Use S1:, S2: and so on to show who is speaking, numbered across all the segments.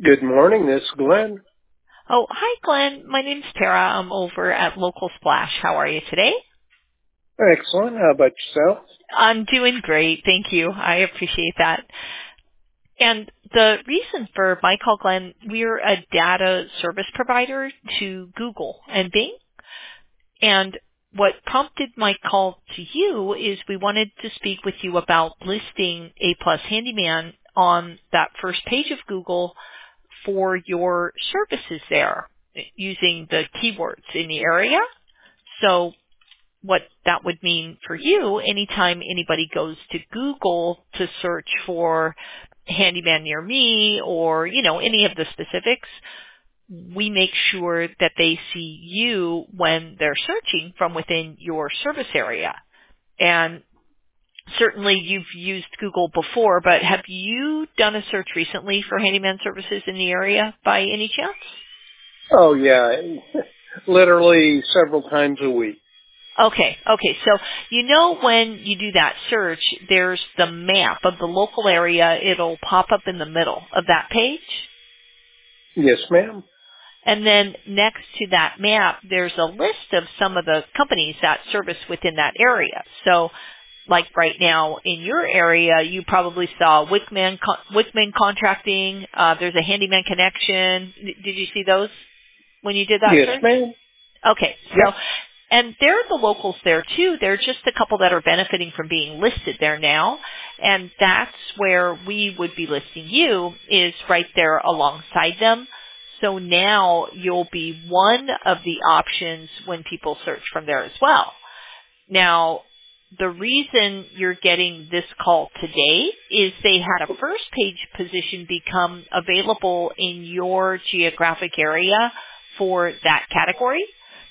S1: Good morning, this is Glenn.
S2: Oh, hi, Glenn. My name's Tara. I'm over at Local Splash. How are you today?
S1: Excellent. How about yourself?
S2: I'm doing great. Thank you. I appreciate that. And the reason for my call, Glenn, we're a data service provider to Google and Bing. And what prompted my call to you is we wanted to speak with you about listing A Plus Handyman on that first page of Google for your services there using the keywords in the area. So what that would mean for you, anytime anybody goes to Google to search for handyman near me or, any of the specifics, we make sure that they see you when they're searching from within your service area. And certainly you've used Google before, but have you done a search recently for handyman services in the area by any chance?
S1: Oh, yeah. Literally several times a week.
S2: Okay. So when you do that search, there's the map of the local area. It'll pop up in the middle of that page.
S1: Yes, ma'am.
S2: And then next to that map, there's a list of some of the companies that service within that area. So like right now in your area, you probably saw Wickman Contracting. There's a Handyman Connection. Did you see those when you did that
S1: Yes,
S2: search?
S1: ma'am.
S2: Okay.
S1: Yep.
S2: And there are the locals there too. There are just a couple that are benefiting from being listed there now. And that's where we would be listing you, is right there alongside them. So now you'll be one of the options when people search from there as well. Now, the reason you're getting this call today is they had a first page position become available in your geographic area for that category.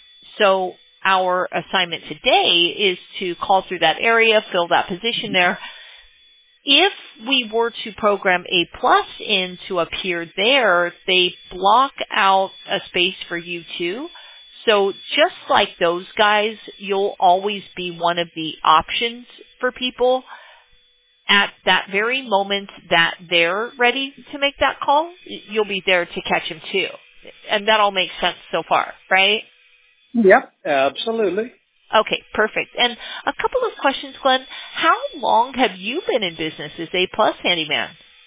S2: So our assignment today is to call through that area, fill that position there. If we were to program A Plus in to appear there, they block out a space for you too. So just like those guys, you'll always be one of the options for people at that very moment that they're ready to make that call. You'll be there to catch them too. And that all makes sense so far, right?
S1: Yep, absolutely.
S2: Okay, perfect. And a couple of questions, Glenn. How long have you been in business as A Plus Handyman?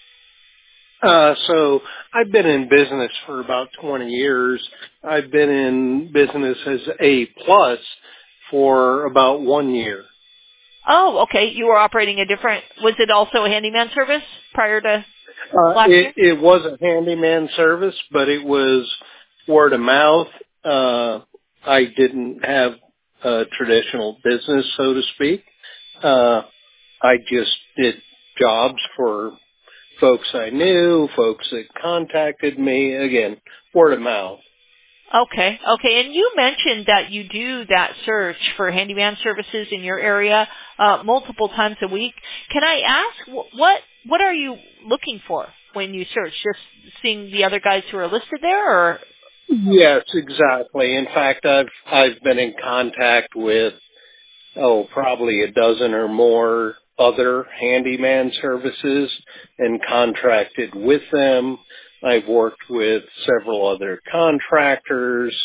S1: So I've been in business for about 20 years. I've been in business as A plus for about 1 year.
S2: Oh, okay. You were operating was it also a handyman service prior to last year?
S1: It was a handyman service, but it was word of mouth. I didn't have a traditional business, so to speak. I just did jobs for folks I knew, folks that contacted me, again, word of mouth.
S2: Okay. And you mentioned that you do that search for handyman services in your area multiple times a week. Can I ask what are you looking for when you search? Just seeing the other guys who are listed there, or?
S1: Yes, exactly. In fact, I've been in contact with probably a dozen or more other handyman services and contracted with them. I've worked with several other contractors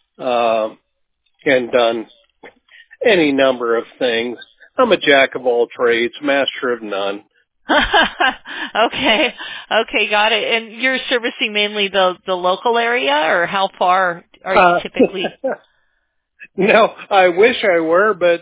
S1: and done any number of things. I'm a jack of all trades, master of none.
S2: Okay, got it. And you're servicing mainly the local area, or how far are you typically?
S1: No, I wish I were, but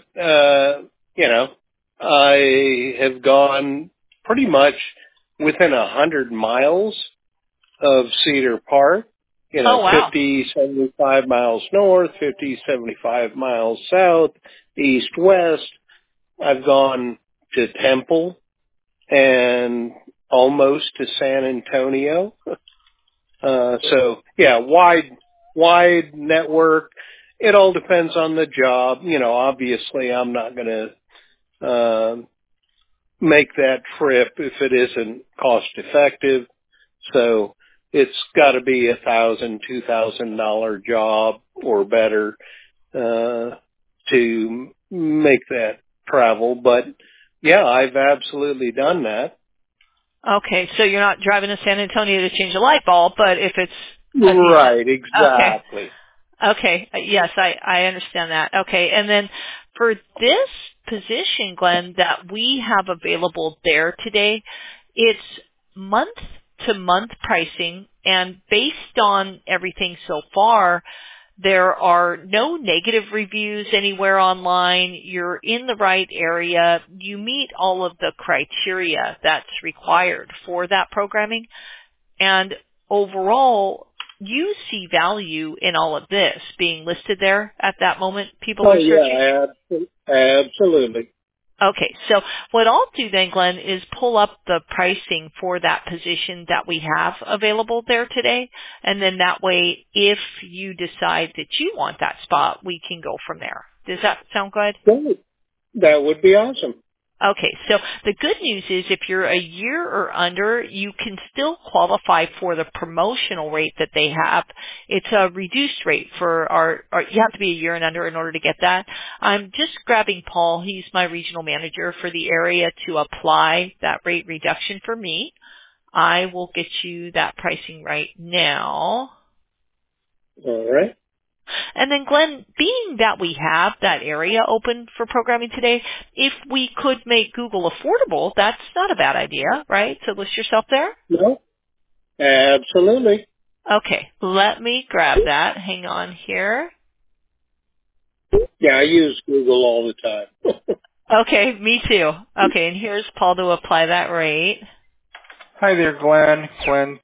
S1: I have gone pretty much within 100 miles of Cedar Park.
S2: Oh, wow.
S1: 50, 75 miles north, 50, 75 miles south, east, west. I've gone to Temple and almost to San Antonio. So yeah, wide network. It all depends on the job. Obviously I'm not going to, make that trip if it isn't cost effective. So it's got to be $1,000, $2,000 job or better, to make that travel. But yeah, I've absolutely done that.
S2: Okay, so you're not driving to San Antonio to change a light bulb, but if it's
S1: Right,
S2: okay.
S1: exactly.
S2: Okay. Yes, I understand that. Okay. And then for this position, Glenn, that we have available there today, it's month to month pricing, and based on everything so far, there are no negative reviews anywhere online. You're in the right area. You meet all of the criteria that's required for that programming. And overall, you see value in all of this being listed there at that moment people
S1: Oh
S2: are searching?
S1: yeah, absolutely.
S2: Okay, so what I'll do then, Glenn, is pull up the pricing for that position that we have available there today. And then that way, if you decide that you want that spot, we can go from there. Does that sound good?
S1: Great. That would be awesome.
S2: Okay, so the good news is if you're a year or under, you can still qualify for the promotional rate that they have. It's a reduced rate for you have to be a year and under in order to get that. I'm just grabbing Paul, he's my regional manager for the area, to apply that rate reduction for me. I will get you that pricing right now.
S1: All right.
S2: And then Glenn, being that we have that area open for programming today, if we could make Google affordable, that's not a bad idea, right? To list yourself there?
S1: No, absolutely.
S2: Okay, let me grab that. Hang on here.
S1: Yeah, I use Google all the time.
S2: Okay, me too. Okay, and here's Paul to apply that rate.
S3: Hi there, Glenn. Glenn